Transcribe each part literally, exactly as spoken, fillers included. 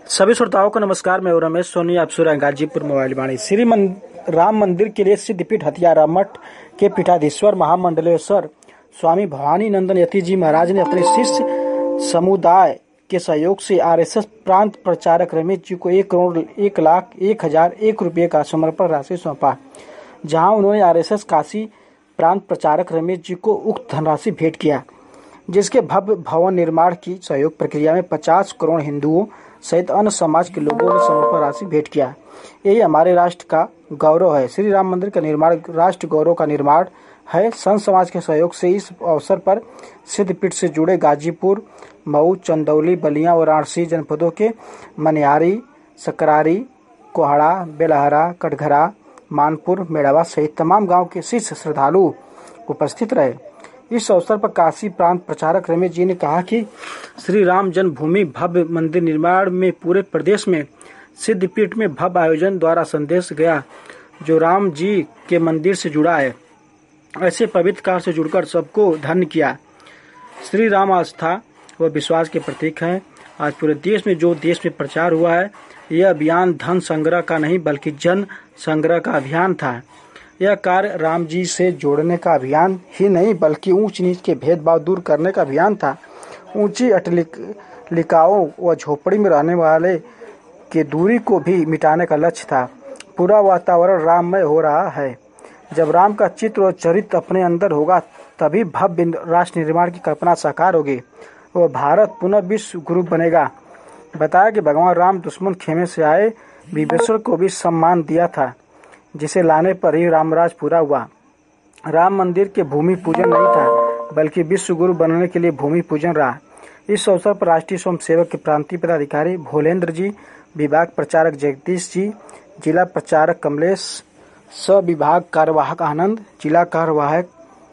सभी श्रोताओं को नमस्कार। मैं रमेश सोनी, आप सुन रहे हैं गाजीपुर मोबाइल वाणी। श्री मन, राम मंदिर के लिए सिद्धपीठ हथियारा मठ के पीठाधीश्वर महामंडलेश्वर स्वामी भवानी नंदन यति जी महाराज ने अपने शिष्य समुदाय के सहयोग से आरएसएस प्रांत प्रचारक रमेश जी को एक करोड़ एक लाख एक हजार एक रुपये का समर्पण राशि सौंपा, जहां उन्होंने आरएसएस काशी प्रांत प्रचारक रमेश जी को उक्त धनराशि भेंट किया, जिसके भव्य भवन निर्माण की सहयोग प्रक्रिया में पचास करोड़ हिंदुओं सहित अन्य समाज के लोगों ने समर्पण राशि भेंट किया। यही हमारे राष्ट्र का गौरव है। श्री राम मंदिर का निर्माण राष्ट्र गौरव का निर्माण है। संत समाज के सहयोग से इस अवसर पर सिद्धपीठ से जुड़े गाजीपुर, मऊ, चंदौली, बलिया और वाराणसी जनपदों के मनिहारी, सकरारी, कोहड़ा, बेलहरा, कटघरा, मानपुर, मेड़ावा सहित तमाम गांव के शिष्य श्रद्धालु उपस्थित रहे। इस अवसर पर काशी प्रांत प्रचारक रमेश जी ने कहा कि श्री राम जन्मभूमि भव्य मंदिर निर्माण में पूरे प्रदेश में सिद्धपीठ में भव्य आयोजन द्वारा संदेश गया, जो राम जी के मंदिर से जुड़ा है। ऐसे पवित्र कार्य से जुड़कर सबको धन्य किया। श्री राम आस्था व विश्वास के प्रतीक हैं। आज पूरे देश में जो देश में प्रचार हुआ है, यह अभियान धन संग्रह का नहीं बल्कि जन संग्रह का अभियान था। यह कार्य राम जी से जोड़ने का अभियान ही नहीं बल्कि ऊंच नीच के भेदभाव दूर करने का अभियान था। ऊंची अटलिकाओं व झोपड़ी में रहने वाले की दूरी को भी मिटाने का लक्ष्य था। पूरा वातावरण राममय हो रहा है। जब राम का चित्र और चरित्र अपने अंदर होगा, तभी भव्य राष्ट्र निर्माण की कल्पना साकार होगी। वह भारत पुनः विश्व गुरु बनेगा। बताया कि भगवान राम दुश्मन खेमे से आए विभीषण को भी सम्मान दिया था, जिसे लाने पर ही रामराज पूरा हुआ। राम मंदिर के भूमि पूजन नहीं था बल्कि विश्व गुरु बनने के लिए भूमि पूजन रहा। इस अवसर पर राष्ट्रीय स्वयं सेवक के प्रांतीय पदाधिकारी भोलेंद्र जी, विभाग प्रचारक जगदीश जी, जिला प्रचारक कमलेश, सह विभाग कार्यवाहक आनंद, जिला कार्यवाहक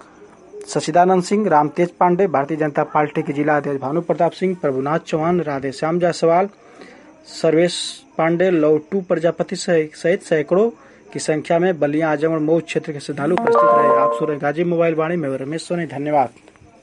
सचिदानंद सिंह, रामतेज पांडे, भारतीय जनता पार्टी के जिला अध्यक्ष भानु प्रताप सिंह, प्रभुनाथ चौहान, राधे श्याम जायसवाल, सर्वेश पांडे, लौटू प्रजापति सहित सैकड़ों की संख्या में बलिया, आजमगढ़, मऊ क्षेत्र के श्रद्धालु उपस्थित रहे। आप सुन रहे गाजी मोबाइल वाणी में रमेश सोनी। धन्यवाद।